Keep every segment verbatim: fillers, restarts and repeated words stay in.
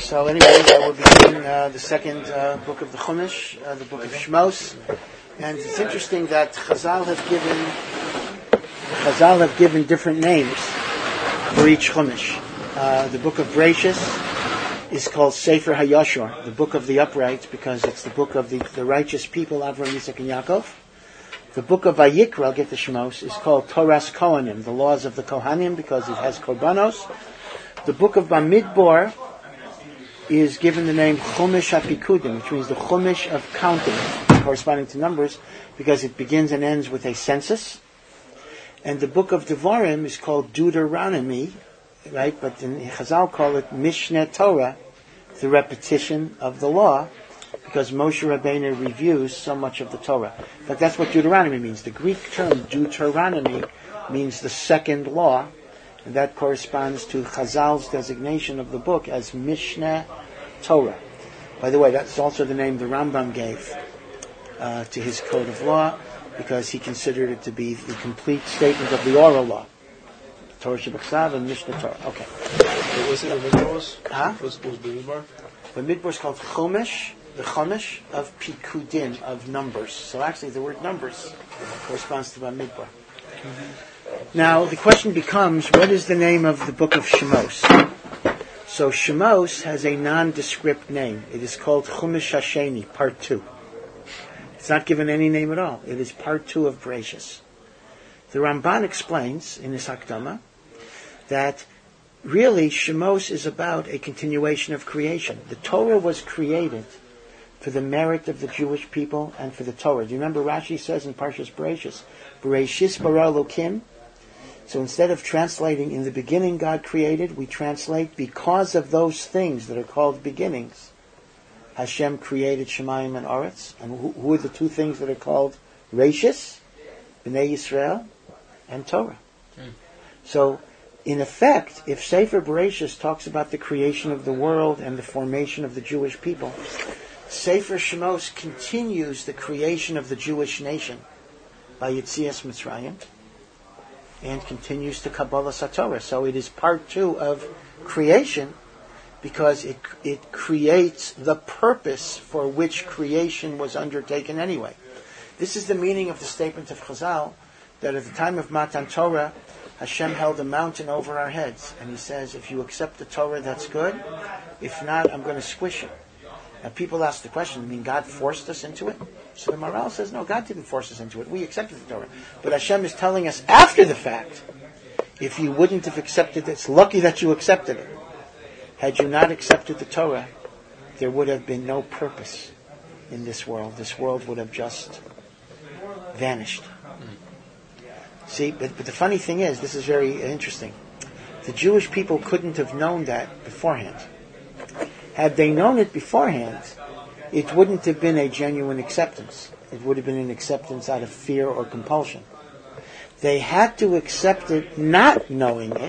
So anyway, uh, we're beginning uh, the second uh, book of the Chumash, uh, the book of Shmos, and it's interesting that Chazal have given Chazal have given different names for each Chumash. Uh, the book of Bereshis is called Sefer HaYashor, the book of the upright, because it's the book of the, the righteous people, Avraham, Yitzchak, and Yaakov. The book of Vayikra, get the Shmos, is called Toras Kohanim, the laws of the Kohanim, because it has Korbanos. The book of Bamidbar is given the name Chumash HaPikudim, which means the Chumash of counting, corresponding to numbers, because it begins and ends with a census. And the book of Devarim is called Deuteronomy, right? But in Chazal call it Mishneh Torah, the repetition of the law, because Moshe Rabbeinu reviews so much of the Torah. But that's what Deuteronomy means. The Greek term Deuteronomy means the second law, and that corresponds to Chazal's designation of the book as Mishneh Torah. By the way, that's also the name the Rambam gave uh, to his code of law, because he considered it to be the complete statement of the oral law. Torah Shebachsav and Mishneh Torah. Okay. What was it? The Midbar was? Huh? What was the Midbar? The Midbar is called Chumash, the Chumash of Pikudim, of numbers. So actually the word numbers corresponds to Bamidbar. Mm-hmm. Now the question becomes, what is the name of the book of Shemos? So Shemos has a nondescript name. It is called Chumash Hasheni, part two. It's not given any name at all. It is part two of Bereshis. The Ramban explains in his Hakdama that really Shemos is about a continuation of creation. The Torah was created for the merit of the Jewish people and for the Torah. Do you remember Rashi says in Parshas Bereshis, Bereshis bara Elokim? So instead of translating in the beginning God created, we translate because of those things that are called beginnings. Hashem created Shemayim and Aretz. And who, who are the two things that are called Reshis? Bnei Yisrael and Torah. Mm. So, in effect, if Sefer Bereshis talks about the creation of the world and the formation of the Jewish people, Sefer Shemos continues the creation of the Jewish nation by Yetzias Mitzrayim and continues to Kabbalah Satorah. So it is part two of creation, because it it creates the purpose for which creation was undertaken anyway. This is the meaning of the statement of Chazal, that at the time of Matan Torah, Hashem held a mountain over our heads, and He says, if you accept the Torah, that's good. If not, I'm going to squish it. Now people ask the question, I mean, God forced us into it? So the Maral says, no, God didn't force us into it. We accepted the Torah. But Hashem is telling us after the fact, if you wouldn't have accepted it, it's lucky that you accepted it. Had you not accepted the Torah, there would have been no purpose in this world. This world would have just vanished. See, but, but the funny thing is, this is very interesting. The Jewish people couldn't have known that beforehand. Had they known it beforehand, it wouldn't have been a genuine acceptance. It would have been an acceptance out of fear or compulsion. They had to accept it not knowing it,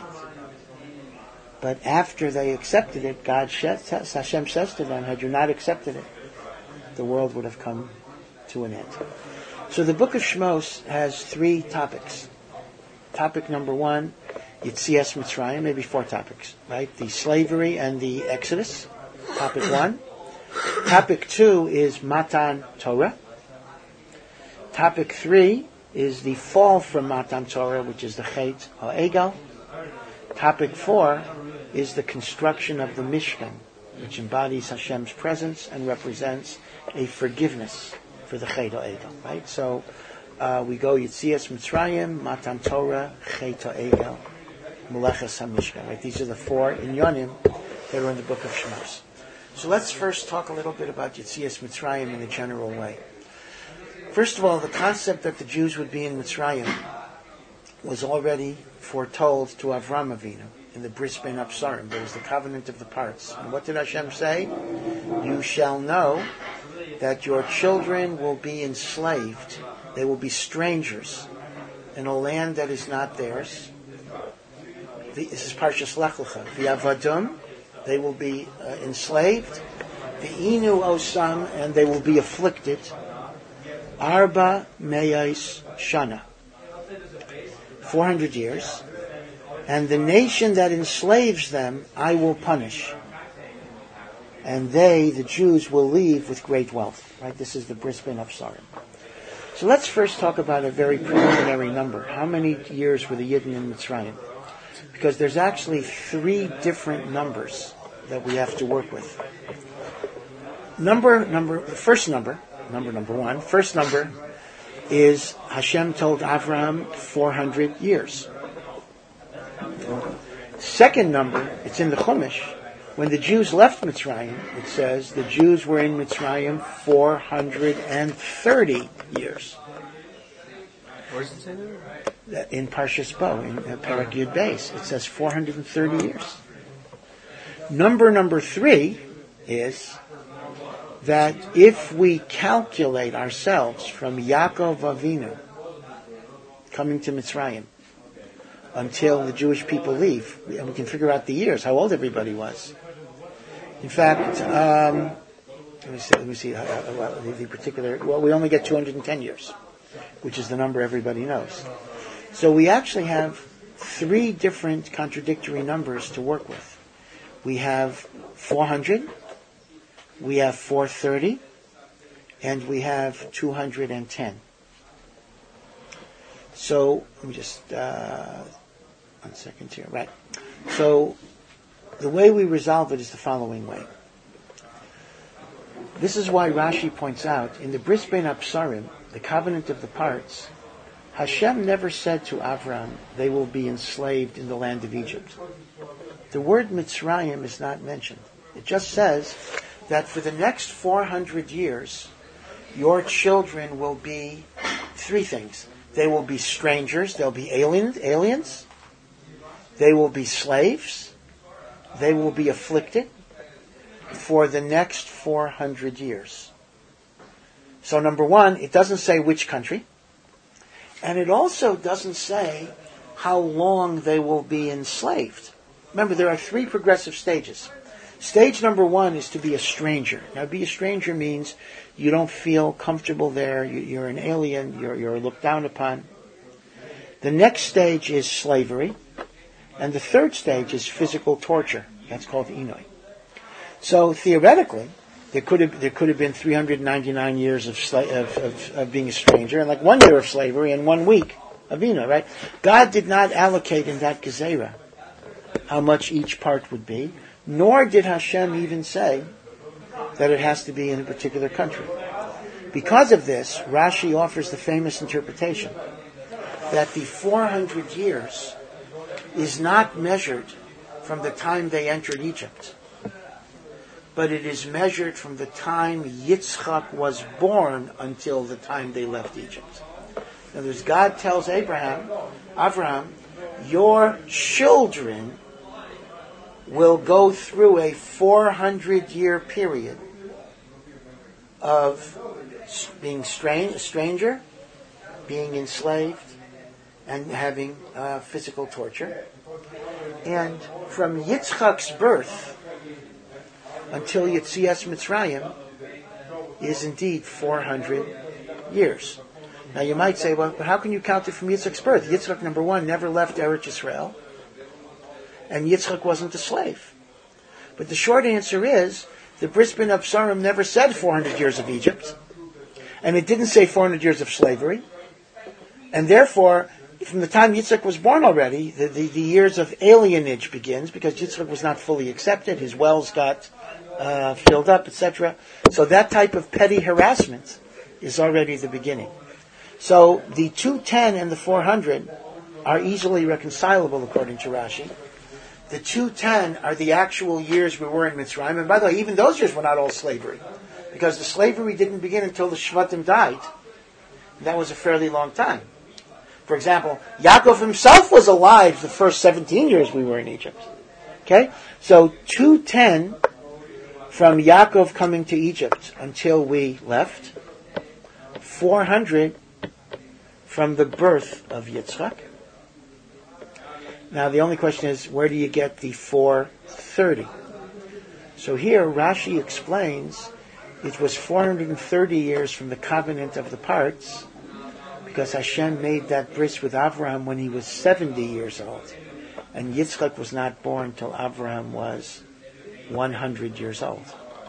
but after they accepted it, God says, Hashem says to them, had you not accepted it, the world would have come to an end. So the book of Shemos has three topics. Topic number one, Yetzias Mitzrayim, maybe four topics, right? The slavery and the Exodus, topic one. Topic two is Matan Torah. Topic three is the fall from Matan Torah, which is the Chet HaEgel. Topic four is the construction of the Mishkan, which embodies Hashem's presence and represents a forgiveness for the Chet HaEgel, right? So uh, we go Yetzias Mitzrayim, Matan Torah, Chet HaEgel, Meleches HaMishkan, right? These are the four inyonim that are in the book of Shemos. So let's first talk a little bit about Yetzias Mitzrayim in a general way. First of all, the concept that the Jews would be in Mitzrayim was already foretold to Avram Avinu in the Bris Ben Absarim. There was the covenant of the parts. And what did Hashem say? You shall know that your children will be enslaved. They will be strangers in a land that is not theirs. This is Parshas Lech Lecha. V'avadum, they will be uh, enslaved. V'inu osam, and they will be afflicted. Arba meyais shana, four hundred years. And the nation that enslaves them, I will punish. and they, the Jews, will leave with great wealth. Right? This is the Bris Bein Absarim. So let's first talk about a very preliminary number. How many years were the Yidden in Mitzrayim? Because there's actually three different numbers that we have to work with. Number, number, the first number, number number one, first number is Hashem told Avraham four hundred years. Second number, it's in the Chumash. When the Jews left Mitzrayim, it says the Jews were in Mitzrayim four hundred thirty years. Where does it say that? In Parshas Bo, in uh, Parak Yud Beis, it says four hundred thirty years. Number number three is that if we calculate ourselves from Yaakov Avinu coming to Mitzrayim until the Jewish people leave, and we can figure out the years, how old everybody was. In fact, um, let me see, let me see uh, uh, the, the particular, well, we only get two hundred ten years, which is the number everybody knows. So we actually have three different contradictory numbers to work with. We have four hundred, we have four hundred thirty, and we have two hundred ten. So, let me just, uh, one second here, right. So, the way we resolve it is the following way. This is why Rashi points out, in the Bris Bein Absarim, the covenant of the parts, Hashem never said to Avram, they will be enslaved in the land of Egypt. The word Mitzrayim is not mentioned. It just says that for the next four hundred years, your children will be three things. They will be strangers, they'll be alien, aliens, they will be slaves, they will be afflicted for the next four hundred years. So number one, it doesn't say which country, and it also doesn't say how long they will be enslaved. Remember, there are three progressive stages. Stage number one is to be a stranger. Now, be a stranger means you don't feel comfortable there, you, you're an alien, you're, you're looked down upon. The next stage is slavery, and the third stage is physical torture. That's called Inoi. So, theoretically, there could have there could have been three hundred ninety-nine years of, sla- of, of, of being a stranger, and like one year of slavery and one week of Inoi, right? God did not allocate in that Gezerah how much each part would be, nor did Hashem even say that it has to be in a particular country. Because of this, Rashi offers the famous interpretation that the four hundred years is not measured from the time they entered Egypt, but it is measured from the time Yitzchak was born until the time they left Egypt. In other words, God tells Abraham, Avraham, your children will go through a four hundred year period of being strange, a stranger, being enslaved, and having uh, physical torture. And from Yitzchak's birth until Yetzias Mitzrayim is indeed four hundred years. Now you might say, well, but how can you count it from Yitzchak's birth? Yitzchak, number one, never left Eretz Yisrael, and Yitzchak wasn't a slave. But the short answer is, the Bris Bein Absarim never said four hundred years of Egypt, and it didn't say four hundred years of slavery, and therefore, from the time Yitzchak was born already, the, the, the years of alienage begins, because Yitzchak was not fully accepted, his wells got uh, filled up, et cetera. So that type of petty harassment is already the beginning. So the two ten and the four hundred are easily reconcilable according to Rashi. The two ten are the actual years we were in Mitzrayim. And by the way, even those years were not all slavery, because the slavery didn't begin until the Shvatim died. That was a fairly long time. For example, Yaakov himself was alive the first seventeen years we were in Egypt. Okay? So two ten from Yaakov coming to Egypt until we left. four hundred from the birth of Yitzchak. Now the only question is, where do you get the four hundred thirty? So here Rashi explains it was four hundred thirty years from the covenant of the parts, because Hashem made that bris with Avraham when he was seventy years old. And Yitzchak was not born till Avraham was one hundred years old.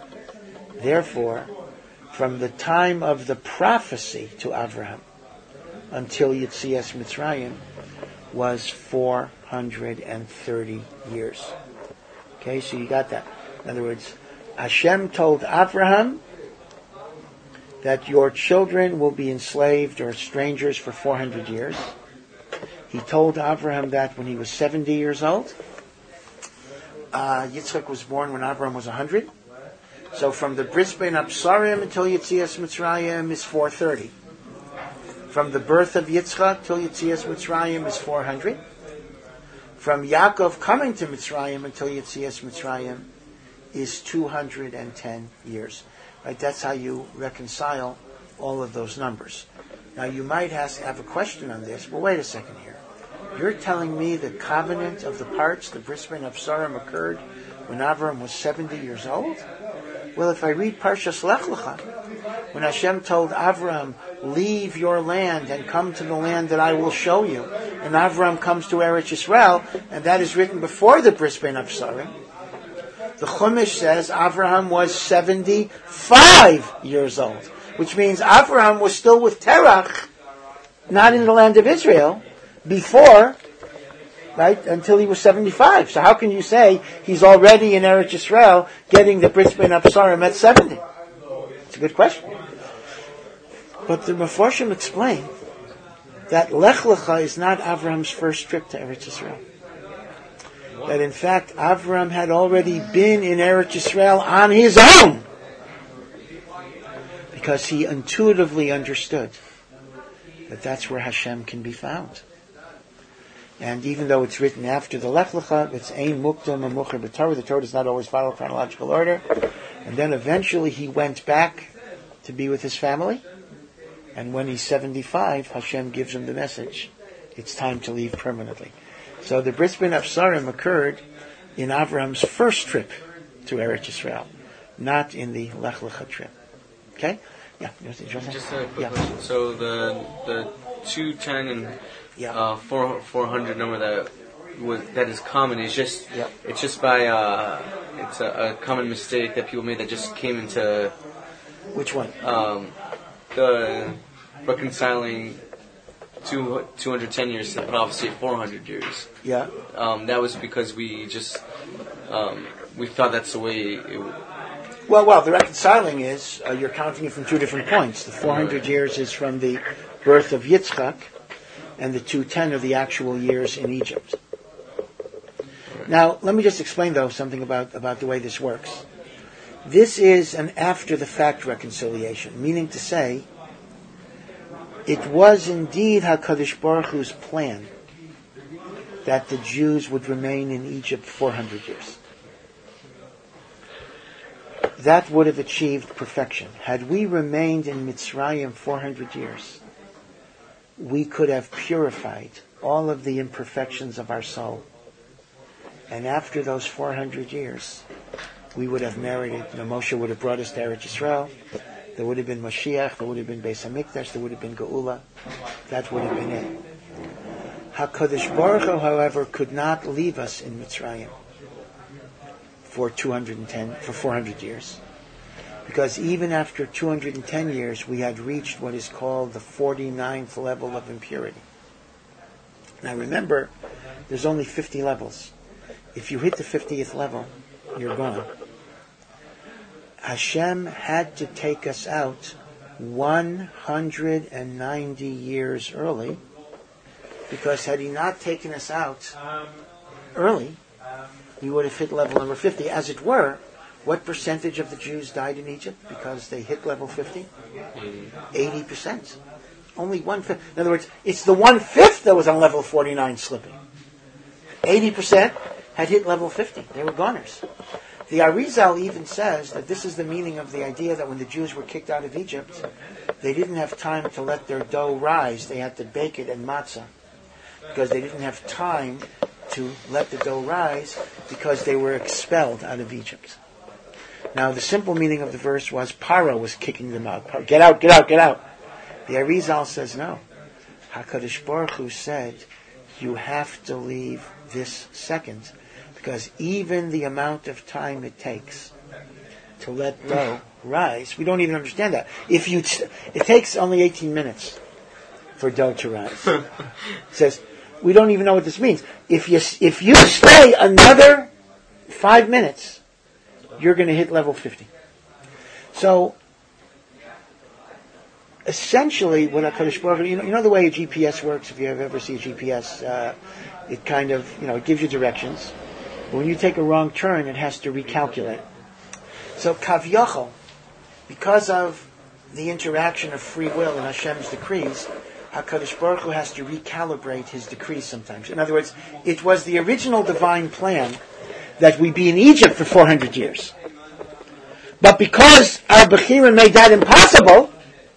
Therefore, from the time of the prophecy to Avraham until Yetzias Mitzrayim was four hundred thirty years. Okay, so you got that. In other words, Hashem told Avraham that your children will be enslaved or strangers for four hundred years. He told Avraham that when he was seventy years old. Uh, Yitzchak was born when Avraham was one hundred. So from the Bris Bein Absarim until Yetzias Mitzrayim is four hundred thirty. From the birth of Yitzchak till Yetzias Mitzrayim is four hundred. From Yaakov coming to Mitzrayim until Yetzias Mitzrayim is two hundred ten years. Right? That's how you reconcile all of those numbers. Now you might ask, have a question on this. Well, wait a second here. You're telling me the covenant of the parts, the Bris Bein Absarim, occurred when Avram was seventy years old? Well, if I read Parshas Lech Lecha, when Hashem told Avram, leave your land and come to the land that I will show you, and Avram comes to Eretz Yisrael, and that is written before the Bris Bein Absarim, the Chumash says Avraham was seventy-five years old, which means Avraham was still with Terach, not in the land of Israel, before, right, until he was seventy-five. So how can you say he's already in Eretz Yisrael getting the Bris Bein Absarim at seventy? It's a good question. But the Meforshim explain that Lech Lecha is not Avraham's first trip to Eretz Yisrael. That in fact Avram had already been in Eretz Yisrael on his own, because he intuitively understood that that's where Hashem can be found. And even though it's written after the Lech Lecha, it's Ein Mukdam and Mucher B'Torah. The Torah does not always follow chronological order. And then eventually he went back to be with his family. And when he's seventy-five, Hashem gives him the message. It's time to leave permanently. So the Bris Bein Absarim occurred in Avram's first trip to Eretz Yisrael, not in the Lech Lecha trip. Okay? Yeah. Just a quick yeah. question. So the the two ten and yeah. uh, four four hundred number that was that is common is just yeah. it's just by uh, it's a, a common mistake that people made that just came into which one? Um, the reconciling two two hundred ten years to the prophecy of four hundred years. Yeah. Um, that was because we just um, we thought that's the way it would. Well, well, the reconciling is, uh, you're counting it from two different points. The four hundred years is from the birth of Yitzchak, and the two ten are the actual years in Egypt. Now, let me just explain, though, something about, about the way this works. This is an after-the-fact reconciliation, meaning to say, it was indeed HaKadosh Baruch Hu's plan that the Jews would remain in Egypt four hundred years. That would have achieved perfection. Had we remained in Mitzrayim four hundred years, we could have purified all of the imperfections of our soul. And after those four hundred years, we would have merited, you know, Moshe would have brought us to Eretz Yisrael, there would have been Mashiach, there would have been Beis HaMikdash, there would have been Geula. That would have been it. HaKadosh Baruch Hu, however, could not leave us in Mitzrayim for two hundred ten, for four hundred years. Because even after two hundred ten years, we had reached what is called the forty-ninth level of impurity. Now remember, there's only fifty levels. If you hit the fiftieth level, you're gone. Hashem had to take us out one hundred ninety years early, because had He not taken us out early, we would have hit level number fifty. As it were, what percentage of the Jews died in Egypt because they hit level fifty? eighty percent. Only one-fifth. In other words, it's the one-fifth that was on level forty-nine slipping. eighty percent had hit level fifty. They were goners. The Arizal even says that this is the meaning of the idea that when the Jews were kicked out of Egypt, they didn't have time to let their dough rise. They had to bake it in matzah, because they didn't have time to let the dough rise because they were expelled out of Egypt. Now, the simple meaning of the verse was Paro was kicking them out. Get out, get out, get out. The Arizal says no. HaKadosh Baruch Hu said, you have to leave this second, because even the amount of time it takes to to let dough rise. We don't even understand that. If you, t- it takes only eighteen minutes for dough to rise. It says, we don't even know what this means. If you if you stay another five minutes, you're going to hit level fifty. So, essentially, what HaKadosh Baruch Hu, you know, you know the way a G P S works. If you have ever seen a G P S, uh, it kind of, you know, it gives you directions. But when you take a wrong turn, it has to recalculate. So, Kavyachol, because of the interaction of free will and Hashem's decrees, HaKadosh Baruch Hu has to recalibrate his decrees sometimes. In other words, it was the original divine plan that we be in Egypt for four hundred years. But because our Bechirim made that impossible,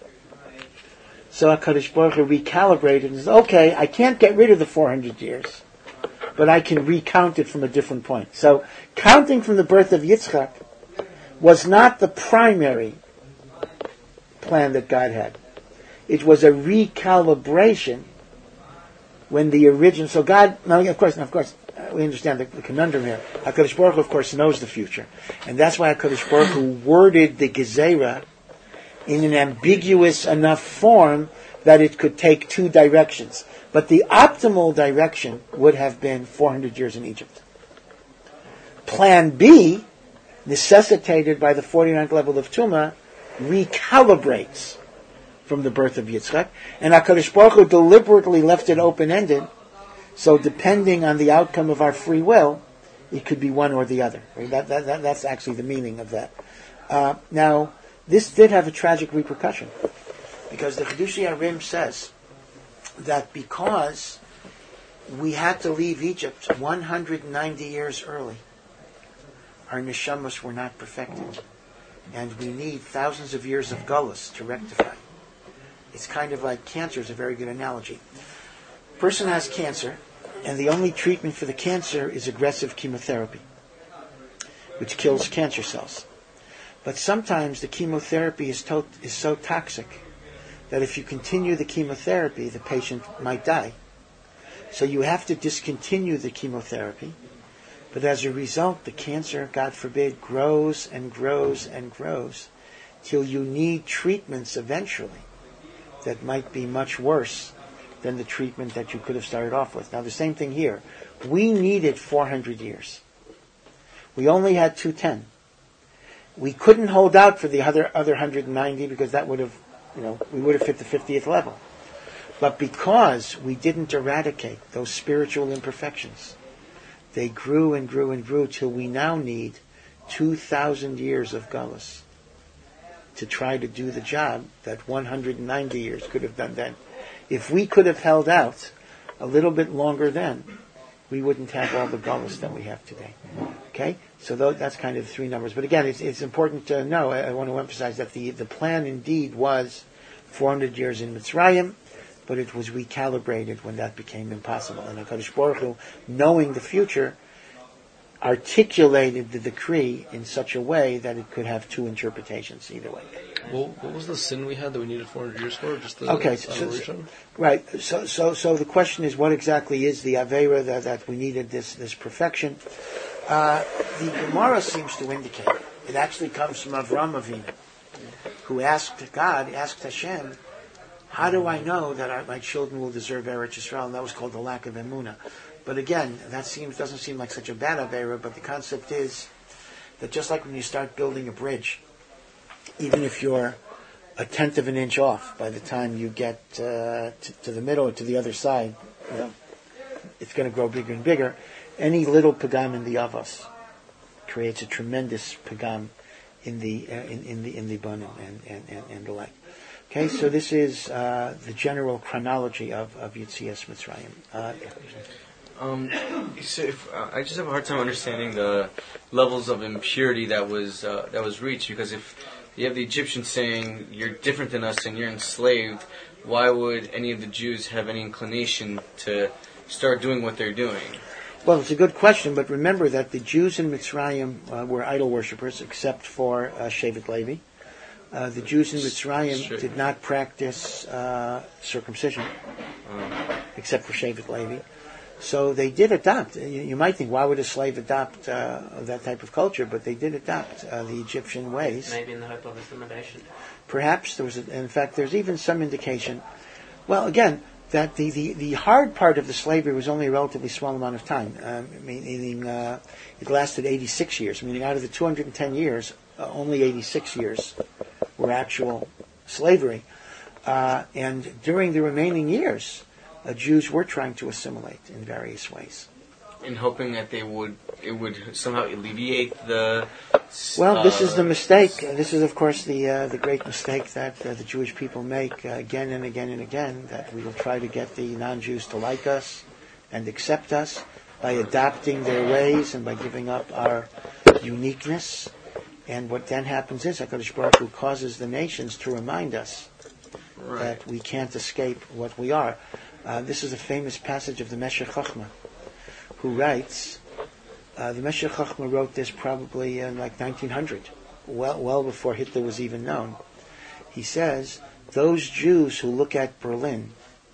so HaKadosh Baruch Hu recalibrated and says, okay, I can't get rid of the four hundred years, but I can recount it from a different point. So, counting from the birth of Yitzchak was not the primary plan that God had. It was a recalibration when the original... So God... Now, of course, of course, uh, we understand the, the conundrum here. HaKadosh Baruch Hu, of course, knows the future. And that's why HaKadosh Baruch Hu worded the Gezerah in an ambiguous enough form that it could take two directions. But the optimal direction would have been four hundred years in Egypt. Plan B, necessitated by the forty-ninth level of Tumah, recalibrates from the birth of Yitzchak, and HaKadosh Baruch Hu deliberately left it open-ended, so depending on the outcome of our free will, it could be one or the other. That, that, that, that's actually the meaning of that. Uh, now, this did have a tragic repercussion, because the Chidushei HaRim says that because we had to leave Egypt one hundred ninety years early, our neshamas were not perfected, and we need thousands of years of gullus to rectify. It's kind of like cancer is a very good analogy. A person has cancer, and the only treatment for the cancer is aggressive chemotherapy, which kills cancer cells. But sometimes the chemotherapy is, to- is so toxic that if you continue the chemotherapy, the patient might die. So you have to discontinue the chemotherapy, but as a result, the cancer, God forbid, grows and grows and grows till you need treatments eventually that might be much worse than the treatment that you could have started off with. Now, the same thing here. We needed four hundred years. We only had two hundred ten. We couldn't hold out for the other other one hundred ninety because that would have, you know, we would have hit the fiftieth level. But because we didn't eradicate those spiritual imperfections, they grew and grew and grew till we now need two thousand years of galus to try to do the job that one hundred ninety years could have done then. If we could have held out a little bit longer then, we wouldn't have all the galus that we have today. Okay? So th- that's kind of three numbers. But again, it's, it's important to know, I, I want to emphasize that the, the plan indeed was four hundred years in Mitzrayim, but it was recalibrated when that became impossible. And HaKadosh Baruch Hu, knowing the future, articulated the decree in such a way that it could have two interpretations either way. Well, what was the sin we had that we needed four hundred years for? Just the okay, so, so, right. So, so, so the question is, what exactly is the avera that, that we needed this this perfection? Uh, the Gemara seems to indicate it actually comes from Avraham Avinu, who asked God, asked Hashem, how do I know that our, my children will deserve Eretz Yisrael? And that was called the lack of emunah. But again, that seems doesn't seem like such a bad avera. But the concept is that just like when you start building a bridge, even if you're a tenth of an inch off, by the time you get uh, to, to the middle or to the other side, you know, it's going to grow bigger and bigger. Any little pagam in the avos creates a tremendous pagam in the uh, in, in the in the banim and, and, and, and the like. Okay, so this is uh, the general chronology of of Yetzias Mitzrayim. Uh, Um, so if, uh, I just have a hard time understanding the levels of impurity that was uh, that was reached, because if you have the Egyptians saying you're different than us and you're enslaved, why would any of the Jews have any inclination to start doing what they're doing? Well, it's a good question, but remember that the Jews in Mitzrayim uh, were idol worshippers, except for uh, Shevet Levi. Uh, the Jews in Mitzrayim sure. did not practice uh, circumcision, um. except for Shevet Levi. So they did adopt. You, you might think, why would a slave adopt uh, that type of culture? But they did adopt uh, the Egyptian ways. Maybe in the hope of assimilation. Perhaps there was, a, in fact, there's even some indication. Well, again, that the, the, the hard part of the slavery was only a relatively small amount of time. Um, meaning, uh, it lasted eighty-six years. Meaning, out of the two hundred ten years, uh, only eighty-six years were actual slavery. Uh, and during the remaining years, uh, Jews were trying to assimilate in various ways. In hoping that they would, it would somehow alleviate the. Well, uh, this is the mistake. This is, of course, the uh, the great mistake that uh, the Jewish people make uh, again and again and again. That we will try to get the non-Jews to like us and accept us by adopting their ways and by giving up our uniqueness. And what then happens is HaKadosh Baruch Hu causes the nations to remind us right. that we can't escape what we are. Uh, this is a famous passage of the Meshech Chochmah, who writes, uh, the Meshech Chochmah wrote this probably in like nineteen hundred, well, well before Hitler was even known. He says, those Jews who look at Berlin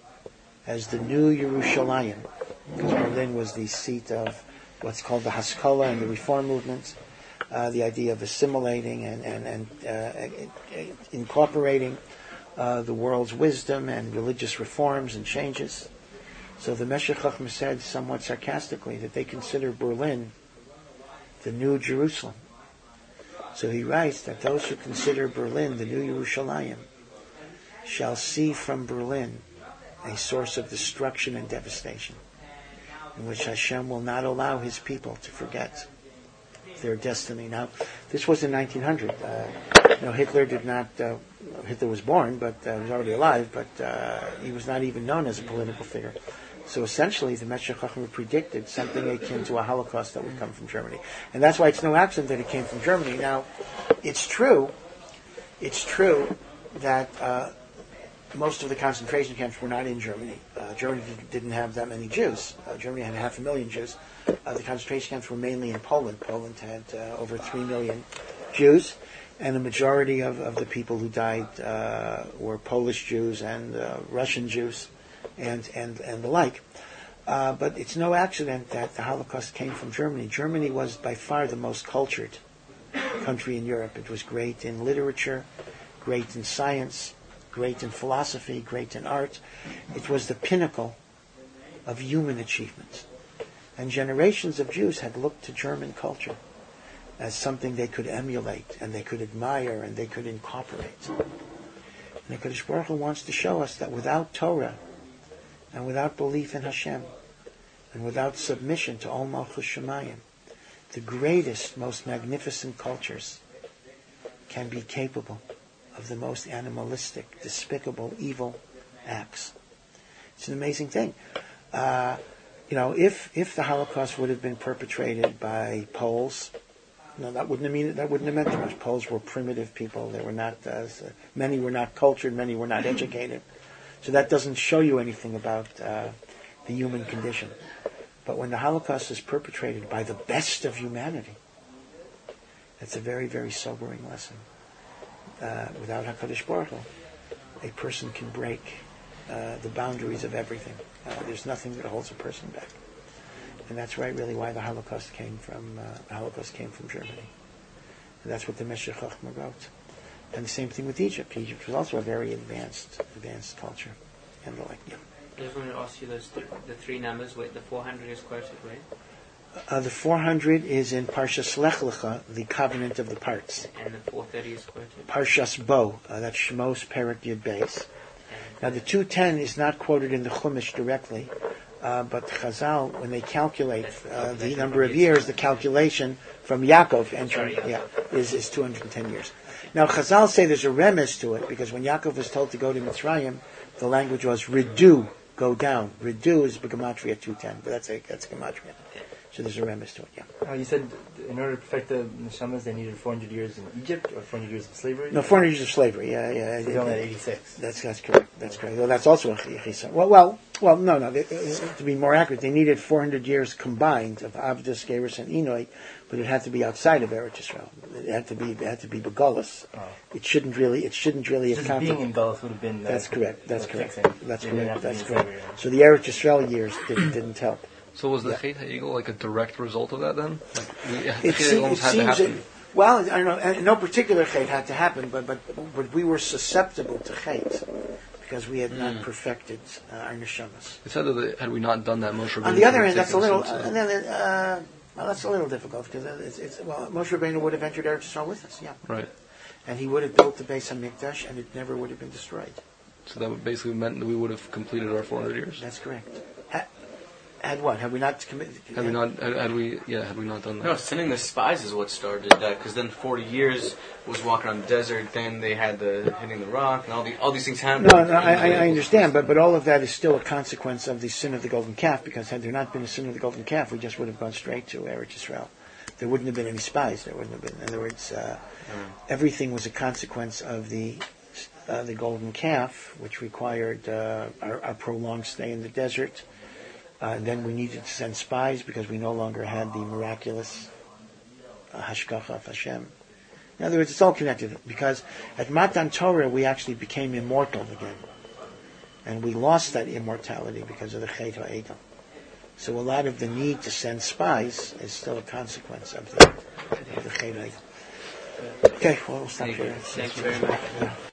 as the new Yerushalayim, because Berlin was the seat of what's called the Haskalah and the Reform movements, uh, the idea of assimilating and, and, and uh, incorporating uh, the world's wisdom and religious reforms and changes. So the Meshech Chochmah said, somewhat sarcastically, that they consider Berlin the new Jerusalem. So he writes that those who consider Berlin the new Yerushalayim shall see from Berlin a source of destruction and devastation, in which Hashem will not allow His people to forget their destiny. Now, this was in nineteen hundred. Uh, you know, Hitler did not. Uh, Hitler was born, but uh, he was already alive. But uh, he was not even known as a political figure. So essentially, the Meshech Chochmah predicted something akin to a Holocaust that would come from Germany, and that's why it's no accident that it came from Germany. Now, it's true. It's true that uh, most of the concentration camps were not in Germany. Uh, Germany didn't have that many Jews. Uh, Germany had half a million Jews. Uh, the concentration camps were mainly in Poland. Poland had uh, over three million Jews, and the majority of, of the people who died uh, were Polish Jews and uh, Russian Jews, and, and, and the like. Uh, but it's no accident that the Holocaust came from Germany. Germany was by far the most cultured country in Europe. It was great in literature, great in science, great in philosophy, great in art. It was the pinnacle of human achievements. And generations of Jews had looked to German culture as something they could emulate and they could admire and they could incorporate. And HaKadosh Baruch Hu wants to show us that without Torah and without belief in Hashem and without submission to Ol Malchus Shemayim, the greatest, most magnificent cultures can be capable of the most animalistic, despicable, evil acts. It's an amazing thing. Uh, you know, if if the Holocaust would have been perpetrated by Poles, no, that wouldn't have mean that wouldn't have meant too much. Poles were primitive people. They were not uh, many were not cultured, many were not educated. So that doesn't show you anything about uh, the human condition. But when the Holocaust is perpetrated by the best of humanity, that's a very, very sobering lesson. Uh, without HaKadosh Baruch Hu, a person can break uh, the boundaries of everything. Uh, there's nothing that holds a person back, and that's right, really, why the Holocaust came from. Uh, the Holocaust came from Germany, and that's what the Meshech Chochmah wrote. And the same thing with Egypt. Egypt was also a very advanced, advanced culture, and the like. Yeah. I just wanted to ask you those th- the three numbers where the four hundred is quoted, right? Uh, the four hundred is in Parshas Lech Lecha, the covenant of the parts. And the four thirty is quoted? Parshas Bo, uh, that's Shmos Perek Yud Beis. Now the two ten is not quoted in the Chumash directly, uh, but Chazal, when they calculate uh, the number of years, the calculation from Yaakov entering, yeah, is, is two hundred ten years. Now Chazal say there's a remes to it, because when Yaakov was told to go to Mitzrayim, the language was Ridu, go down. Ridu is Gematria two ten, but that's a, that's a Gematria. So there's a remes to it, yeah. Uh, you said in order to perfect the neshamas, they needed four hundred years in Egypt, or four hundred years of slavery? No, four hundred years of slavery, yeah, yeah. So they only had eighty-six. That's, that's correct, that's correct. Well, that's also a chisa. Well, well, well, no, no, they, uh, to be more accurate, they needed four hundred years combined of Avdus, Gerus, and Enoi, but it had to be outside of Eretz Yisrael. It had to be, it had to be Begolus. Oh. It shouldn't really, it shouldn't really Just account. Being in Golus would have been. That's correct, that's correct, that's they correct, that's correct. Slavery. So the Eretz Yisrael years didn't, didn't help. So was the Yeah. Chet HaEgel like a direct result of that then? Like, we, the It, Chet se- HaEgel it almost had to seems happen. that, well, I don't know, and no particular chait had to happen, but, but, but we were susceptible to chait because we had not perfected uh, our neshamas. It said that had we not done that, Moshe Rabbeinu On the other would hand, have that's a taken little, us uh, into- and then, uh, well, that's a little difficult because it's, it's well, Moshe Rabbeinu would have entered Eretz Yisrael with us, yeah, right. and he would have built the Beis Hamikdash, and it never would have been destroyed. So that would basically meant that we would have completed our four hundred years. That's correct. Ha- had what? Had we not committed? Had we not, had, had we, yeah, had we not done that. No, sending the spies is what started that. Because then forty years was walking around the desert. Then they had the hitting the rock, and all the all these things happened. No, no, I, I I understand, but but all of that is still a consequence of the sin of the golden calf. Because had there not been a sin of the golden calf, we just would have gone straight to Eretz Yisrael. There wouldn't have been any spies. There wouldn't have been. In other words, uh, everything was a consequence of the uh, the golden calf, which required uh, our, our prolonged stay in the desert. Uh, then we needed to send spies because we no longer had the miraculous uh, hashgacha of Hashem. In other words, it's all connected because at Matan Torah we actually became immortal again, and we lost that immortality because of the Chet HaEgel. So a lot of the need to send spies is still a consequence of the of the Chet HaEgel. Okay, well we'll stop Thank you. here. Thank you very much. Yeah.